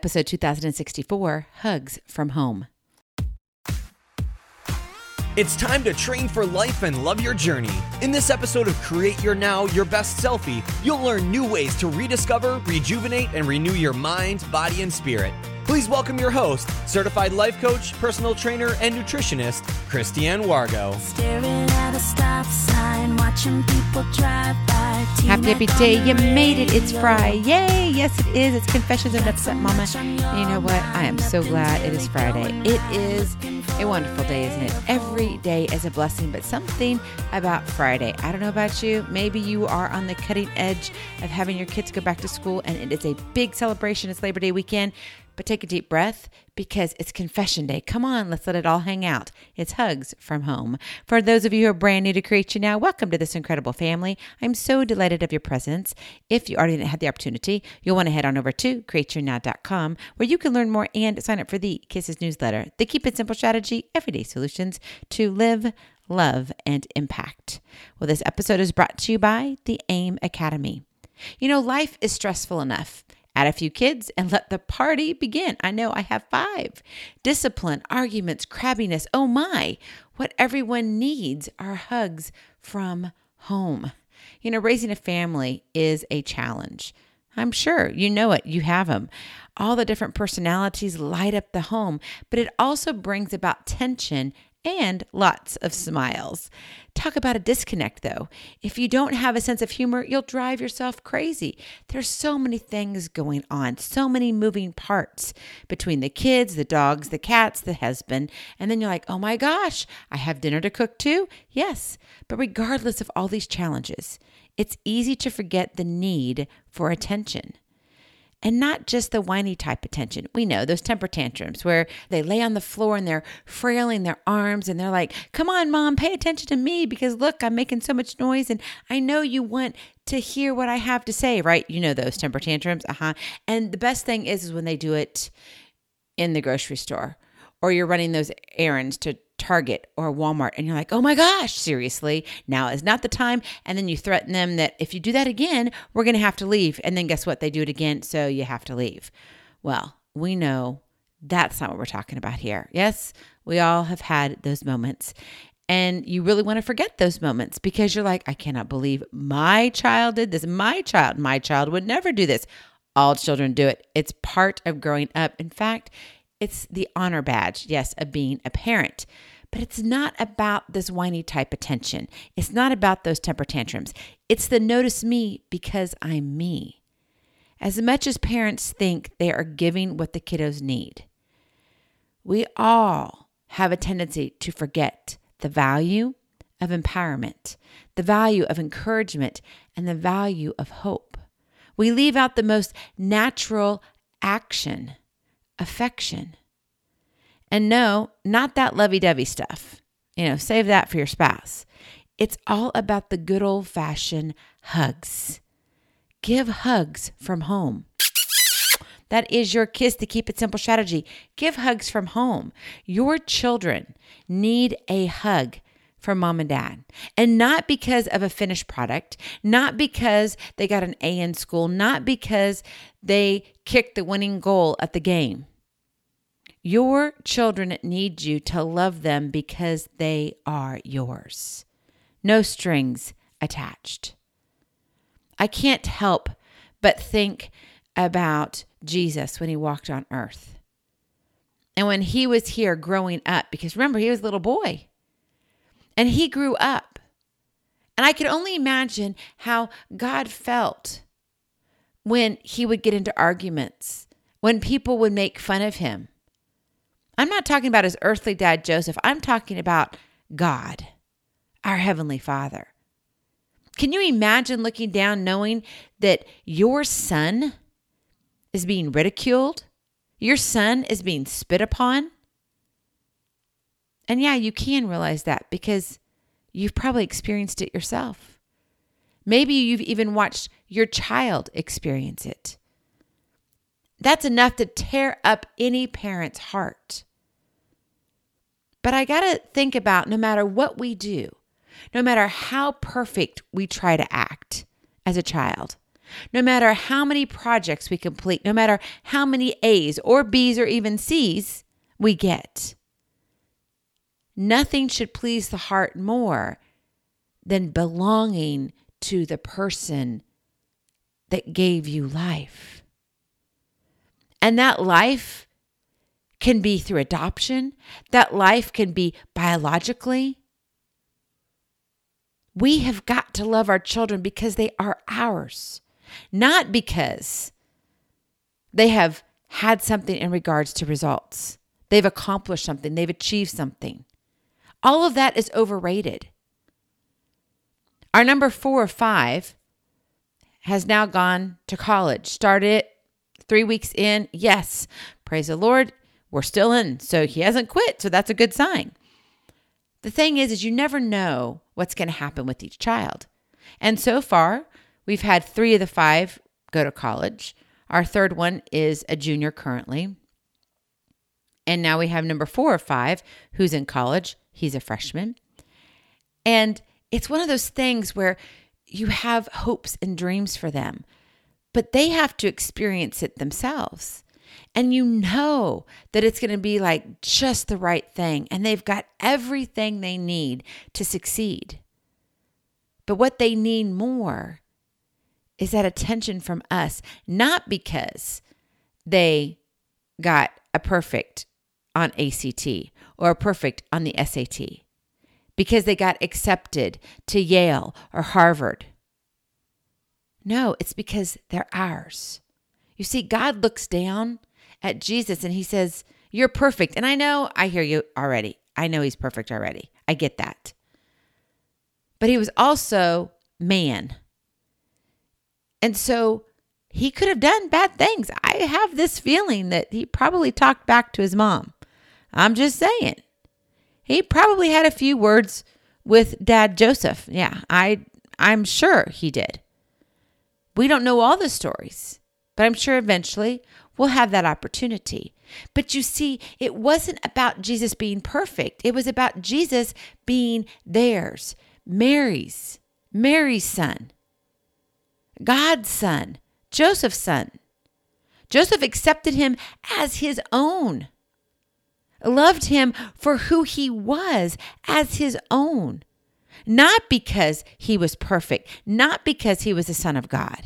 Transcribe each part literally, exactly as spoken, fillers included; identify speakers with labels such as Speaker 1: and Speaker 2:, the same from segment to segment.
Speaker 1: episode two thousand sixty-four, Hugs from Home.
Speaker 2: It's time to train for life and love your journey. In this episode of Create Your Now, Your Best Selfie, you'll learn new ways to rediscover, rejuvenate, and renew your mind, body, and spirit. Please welcome your host, certified life coach, personal trainer, and nutritionist, Christiane Wargo.
Speaker 3: Staring at a stop sign, watching people drive by.
Speaker 1: Happy, happy day. You made it. It's Friday. Yay. Yes, it is. It's Confessions of an Upset Mama. And you know what? I am so glad it is Friday. It is a wonderful day, isn't it? Every day is a blessing, but something about Friday. I don't know about you. Maybe you are on the cutting edge of having your kids go back to school, and it is a big celebration. It's Labor Day weekend. But take a deep breath because it's Confession Day. Come on, let's let it all hang out. It's Hugs from Home. For those of you who are brand new to Create Your Now, welcome to this incredible family. I'm so delighted of your presence. If you already had the opportunity, you'll want to head on over to create your now dot com where you can learn more and sign up for the Kisses newsletter, the Keep It Simple strategy, everyday solutions to live, love, and impact. Well, this episode is brought to you by the AIM Academy. You know, life is stressful enough. Add a few kids and let the party begin. I know I have five. Discipline, arguments, crabbiness. Oh my, what everyone needs are hugs from home. You know, raising a family is a challenge. I'm sure you know it. You have them. All the different personalities light up the home, but it also brings about tension and lots of smiles. Talk about a disconnect, though. If you don't have a sense of humor, you'll drive yourself crazy. There's so many things going on, so many moving parts between the kids, the dogs, the cats, the husband, and then you're like, oh my gosh, I have dinner to cook too? Yes, but regardless of all these challenges, it's easy to forget the need for attention. And not just the whiny type attention. We know those temper tantrums where they lay on the floor and they're frailing their arms and they're like, come on, mom, pay attention to me because look, I'm making so much noise and I know you want to hear what I have to say, right? You know those temper tantrums. Uh-huh. And the best thing is, is when they do it in the grocery store or you're running those errands to Target or Walmart and you're like, oh my gosh, seriously, now is not the time. And then you threaten them that if you do that again, we're going to have to leave. And then guess what? They do it again. So you have to leave. Well, we know that's not what we're talking about here. Yes, we all have had those moments and you really want to forget those moments because you're like, I cannot believe my child did this. My child, my child would never do this. All children do it. It's part of growing up. In fact, it's the honor badge, yes, of being a parent. But it's not about this whiny type attention. It's not about those temper tantrums. It's the notice me because I'm me. As much as parents think they are giving what the kiddos need, we all have a tendency to forget the value of empowerment, the value of encouragement, and the value of hope. We leave out the most natural action, affection. And no, not that lovey-dovey stuff. You know, save that for your spouse. It's all about the good old-fashioned hugs. Give hugs from home. That is your Kiss to Keep It Simple strategy. Give hugs from home. Your children need a hug from mom and dad. And not because of a finished product, not because they got an A in school, not because they kicked the winning goal at the game. Your children need you to love them because they are yours. No strings attached. I can't help but think about Jesus when he walked on earth. And when he was here growing up, because remember, he was a little boy. And he grew up. And I could only imagine how God felt when he would get into arguments, when people would make fun of him. I'm not talking about his earthly dad, Joseph. I'm talking about God, our Heavenly Father. Can you imagine looking down knowing that your son is being ridiculed? Your son is being spit upon? And yeah, you can realize that because you've probably experienced it yourself. Maybe you've even watched your child experience it. That's enough to tear up any parent's heart. But I got to think about no matter what we do, no matter how perfect we try to act as a child, No matter how many projects we complete, no matter how many A's or B's or even C's we get, nothing should please the heart more than belonging to the person that gave you life. And that life can be through adoption. That life can be biologically. We have got to love our children because they are ours, not because they have had something in regards to results. They've accomplished something. They've achieved something. All of that is overrated. Our number four or five has now gone to college. Started it three weeks in. Yes, praise the Lord, we're still in. So he hasn't quit. So that's a good sign. The thing is, is you never know what's going to happen with each child. And so far, we've had three of the five go to college. Our third one is a junior currently. And now we have number four or five who's in college. He's a freshman. And it's one of those things where you have hopes and dreams for them, but they have to experience it themselves. And you know that it's going to be like just the right thing. And they've got everything they need to succeed. But what they need more is that attention from us, not because they got a perfect on A C T or a perfect on the S A T, because they got accepted to Yale or Harvard. No, it's because they're ours. You see, God looks down at Jesus and he says, you're perfect. And I know, I hear you already. I know he's perfect already. I get that. But he was also man. And so he could have done bad things. I have this feeling that he probably talked back to his mom. I'm just saying. He probably had a few words with Dad Joseph. Yeah, I, I'm sure he did. We don't know all the stories, but I'm sure eventually we'll have that opportunity. But you see, it wasn't about Jesus being perfect. It was about Jesus being theirs, Mary's, Mary's son, God's son, Joseph's son. Joseph accepted him as his own, loved him for who he was as his own, not because he was perfect, not because he was the Son of God.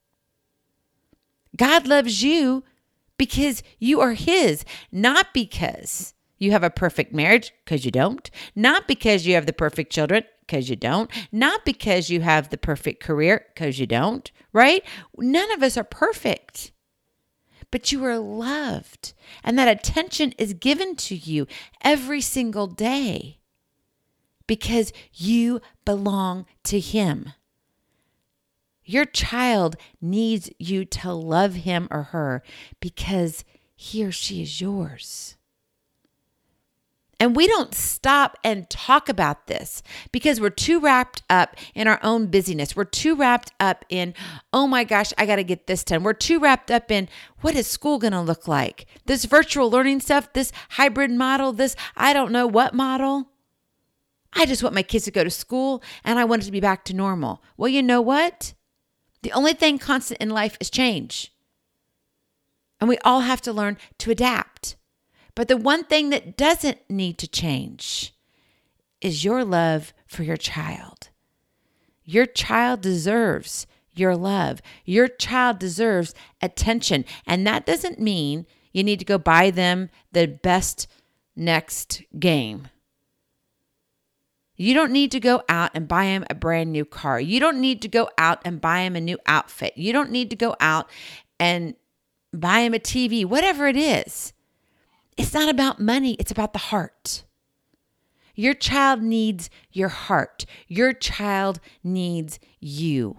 Speaker 1: God loves you because you are his, not because you have a perfect marriage, because you don't, not because you have the perfect children, because you don't, not because you have the perfect career, because you don't, right? None of us are perfect. But you are loved, and that attention is given to you every single day because you belong to him. Your child needs you to love him or her because he or she is yours. And we don't stop and talk about this because we're too wrapped up in our own busyness. We're too wrapped up in, oh my gosh, I got to get this done. We're too wrapped up in, what is school going to look like? This virtual learning stuff, this hybrid model, this I don't know what model. I just want my kids to go to school and I want it to be back to normal. Well, you know what? The only thing constant in life is change. And we all have to learn to adapt. But the one thing that doesn't need to change is your love for your child. Your child deserves your love. Your child deserves attention. And that doesn't mean you need to go buy them the best next game. You don't need to go out and buy him a brand new car. You don't need to go out and buy him a new outfit. You don't need to go out and buy him a T V, whatever it is. It's not about money. It's about the heart. Your child needs your heart. Your child needs you.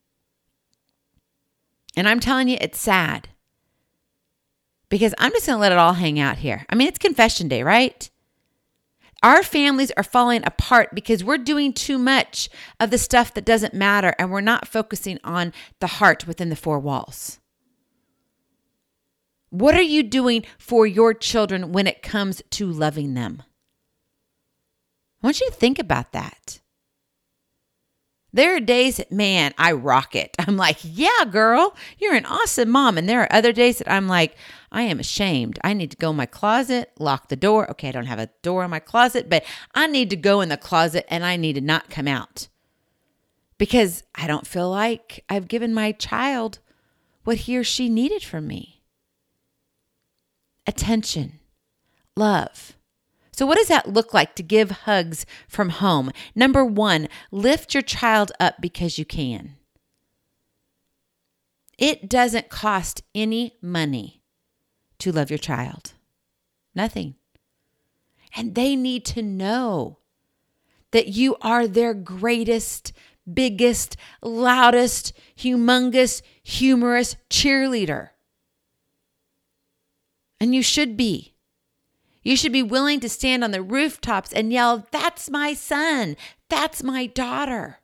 Speaker 1: And I'm telling you, it's sad because I'm just going to let it all hang out here. I mean, it's confession day, right? Our families are falling apart because we're doing too much of the stuff that doesn't matter and we're not focusing on the heart within the four walls. What are you doing for your children when it comes to loving them? I want you to think about that. There are days that, man, I rock it. I'm like, yeah, girl, you're an awesome mom. And there are other days that I'm like, I am ashamed. I need to go in my closet, lock the door. Okay, I don't have a door in my closet, but I need to go in the closet and I need to not come out because I don't feel like I've given my child what he or she needed from me. Attention, love. So what does that look like to give hugs from home? Number one, lift your child up because you can. It doesn't cost any money to love your child. Nothing. And they need to know that you are their greatest, biggest, loudest, humongous, humorous cheerleader. And you should be. You should be willing to stand on the rooftops and yell, "That's my son. That's my daughter."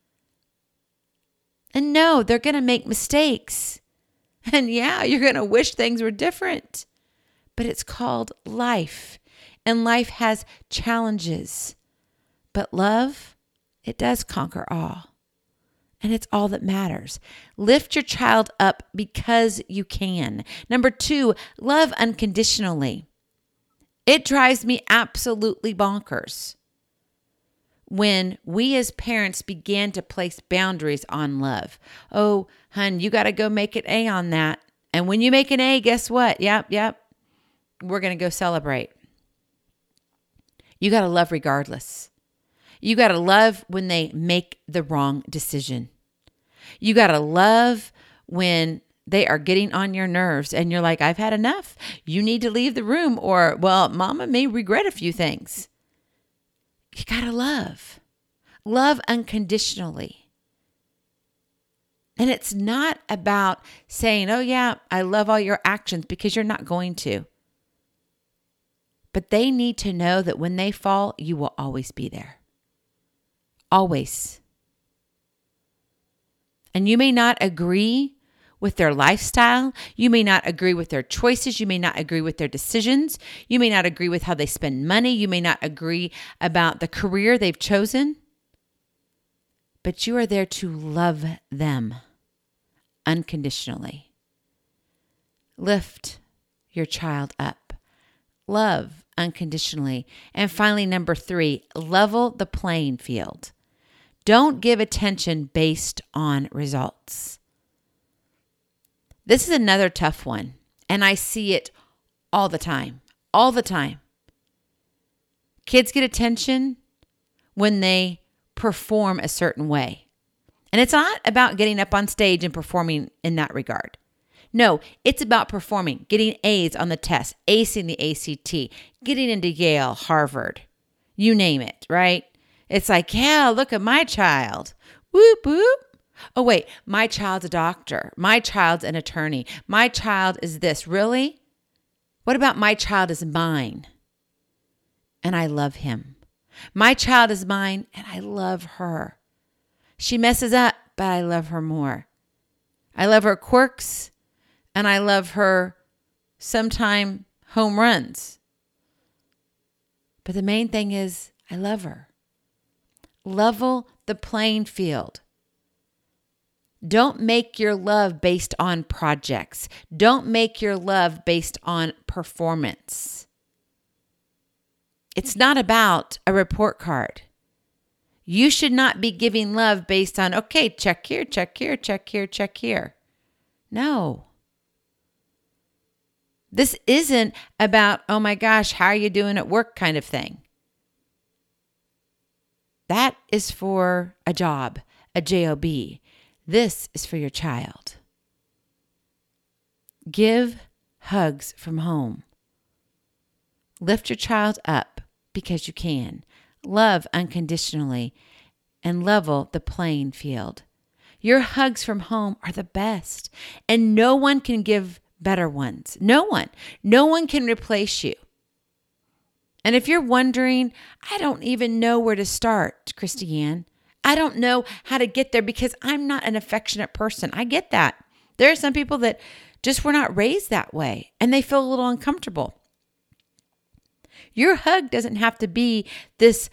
Speaker 1: And no, they're going to make mistakes. And yeah, you're going to wish things were different. But it's called life. And life has challenges. But love, it does conquer all. And it's all that matters. Lift your child up because you can. Number two, love unconditionally. It drives me absolutely bonkers when we as parents began to place boundaries on love. Oh, hun, you got to go make an A on that. And when you make an A, guess what? Yep, yep. We're going to go celebrate. You got to love regardless. You got to love when they make the wrong decision. You got to love when they are getting on your nerves and you're like, I've had enough. You need to leave the room, or, well, mama may regret a few things. You got to love. Love unconditionally. And it's not about saying, oh yeah, I love all your actions, because you're not going to. But they need to know that when they fall, you will always be there. Always. And you may not agree with their lifestyle. You may not agree with their choices. You may not agree with their decisions. You may not agree with how they spend money. You may not agree about the career they've chosen. But you are there to love them unconditionally. Lift your child up. Love unconditionally. And finally, number three, level the playing field. Don't give attention based on results. This is another tough one, and I see it all the time, all the time. Kids get attention when they perform a certain way. And it's not about getting up on stage and performing in that regard. No, it's about performing, getting A's on the test, acing the A C T, getting into Yale, Harvard, you name it, right? It's like, yeah, look at my child. Whoop, whoop. Oh, wait, my child's a doctor. My child's an attorney. My child is this. Really? What about my child is mine? And I love him. My child is mine and I love her. She messes up, but I love her more. I love her quirks and I love her sometime home runs. But the main thing is I love her. Level the playing field. Don't make your love based on projects. Don't make your love based on performance. It's not about a report card. You should not be giving love based on, okay, check here, check here, check here, check here. No. This isn't about, oh my gosh, how are you doing at work kind of thing. That is for a job, a job. This is for your child. Give hugs from home. Lift your child up because you can. Love unconditionally and level the playing field. Your hugs from home are the best, and no one can give better ones. No one. No one can replace you. And if you're wondering, I don't even know where to start, Christiane. I don't know how to get there because I'm not an affectionate person. I get that. There are some people that just were not raised that way and they feel a little uncomfortable. Your hug doesn't have to be this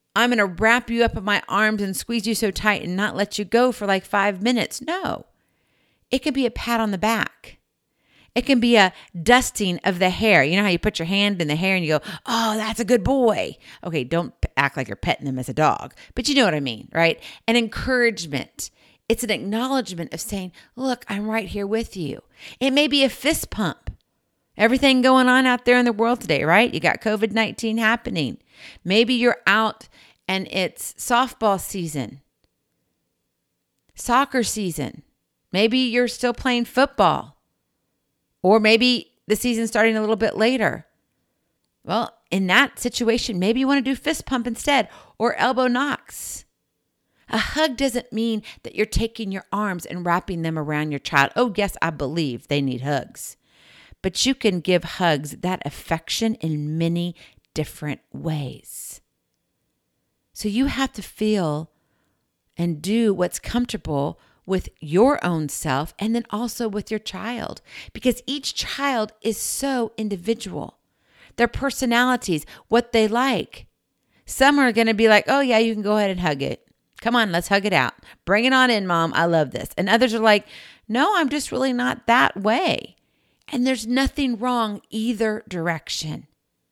Speaker 1: I'm going to wrap you up in my arms and squeeze you so tight and not let you go for like five minutes. No, it can be a pat on the back. It can be a dusting of the hair. You know how you put your hand in the hair and you go, oh, that's a good boy. Okay, don't act like you're petting them as a dog, but you know what I mean, right? An encouragement. It's an acknowledgement of saying, look, I'm right here with you. It may be a fist pump. Everything going on out there in the world today, right? You got covid nineteen happening. Maybe you're out and it's softball season, soccer season. Maybe you're still playing football. Or maybe the season's starting a little bit later. Well, in that situation, maybe you want to do fist pump instead or elbow knocks. A hug doesn't mean that you're taking your arms and wrapping them around your child. Oh, yes, I believe they need hugs. But you can give hugs that affection in many different ways. So you have to feel and do what's comfortable with your own self and then also with your child, because each child is so individual. Their personalities, what they like. Some are going to be like, oh yeah, you can go ahead and hug it. Come on, let's hug it out. Bring it on in, Mom. I love this. And others are like, no, I'm just really not that way. And there's nothing wrong either direction.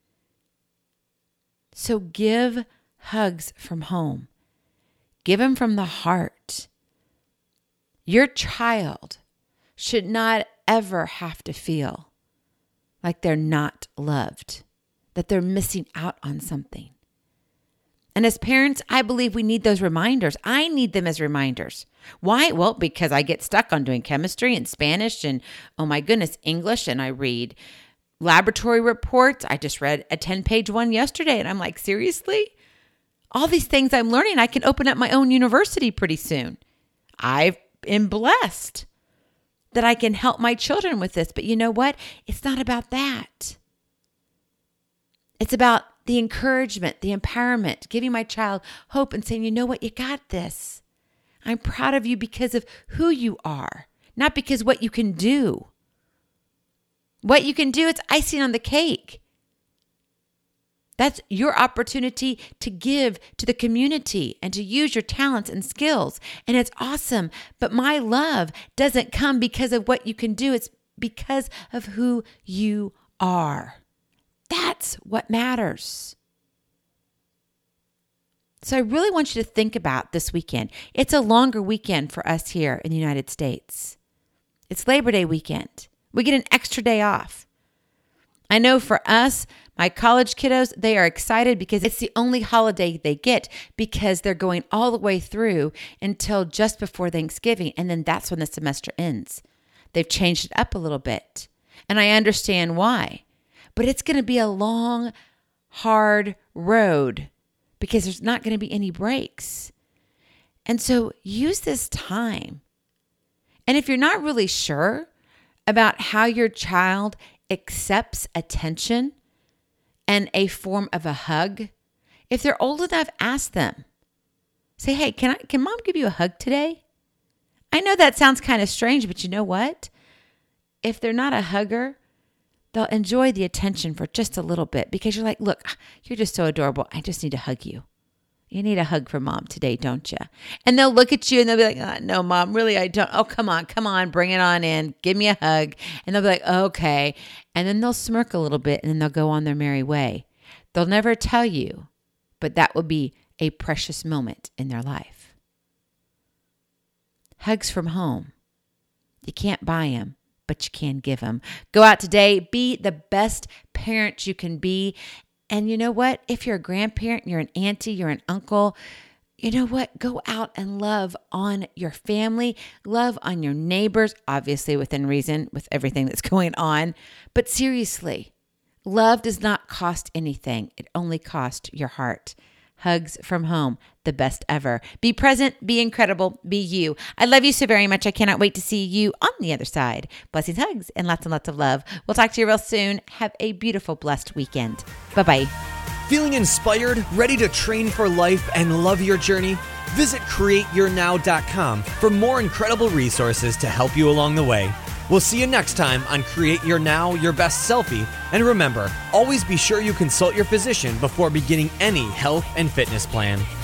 Speaker 1: So give hugs from home. Give them from the heart. Your child should not ever have to feel like they're not loved, that they're missing out on something. And as parents, I believe we need those reminders. I need them as reminders. Why? Well, because I get stuck on doing chemistry and Spanish and, oh my goodness, English, and I read laboratory reports. I just read a ten-page one yesterday, and I'm like, seriously? All these things I'm learning, I can open up my own university pretty soon. I've am blessed that I can help my children with this. But you know what? It's not about that. It's about the encouragement, the empowerment, giving my child hope and saying, you know what? You got this. I'm proud of you because of who you are, not because what you can do. What you can do, it's icing on the cake. That's your opportunity to give to the community and to use your talents and skills. And it's awesome. But my love doesn't come because of what you can do. It's because of who you are. That's what matters. So I really want you to think about this weekend. It's a longer weekend for us here in the United States. It's Labor Day weekend. We get an extra day off. I know for us, my college kiddos, they are excited because it's the only holiday they get because they're going all the way through until just before Thanksgiving. And then that's when the semester ends. They've changed it up a little bit. And I understand why. But it's going to be a long, hard road because there's not going to be any breaks. And so use this time. And if you're not really sure about how your child accepts attention and a form of a hug, if they're old enough, ask them. Say, hey, can I, can Mom give you a hug today? I know that sounds kind of strange, but you know what? If they're not a hugger, they'll enjoy the attention for just a little bit because you're like, look, you're just so adorable. I just need to hug you. You need a hug from Mom today, don't you? And they'll look at you and they'll be like, oh, no, Mom, really, I don't. Oh, come on, come on, bring it on in. Give me a hug. And they'll be like, okay. And then they'll smirk a little bit and then they'll go on their merry way. They'll never tell you, but that will be a precious moment in their life. Hugs from home. You can't buy them, but you can give them. Go out today. Be the best parent you can be. And you know what? If you're a grandparent, you're an auntie, you're an uncle, you know what? Go out and love on your family, love on your neighbors, obviously within reason with everything that's going on. But seriously, love does not cost anything. It only costs your heart. Hugs from home, the best ever. Be present, be incredible, be you. I love you so very much. I cannot wait to see you on the other side. Blessings, hugs, and lots and lots of love. We'll talk to you real soon. Have a beautiful, blessed weekend. Bye-bye.
Speaker 2: Feeling inspired, ready to train for life and love your journey? Visit create your now dot com for more incredible resources to help you along the way. We'll see you next time on Create Your Now, Your Best Selfie. And remember, always be sure you consult your physician before beginning any health and fitness plan.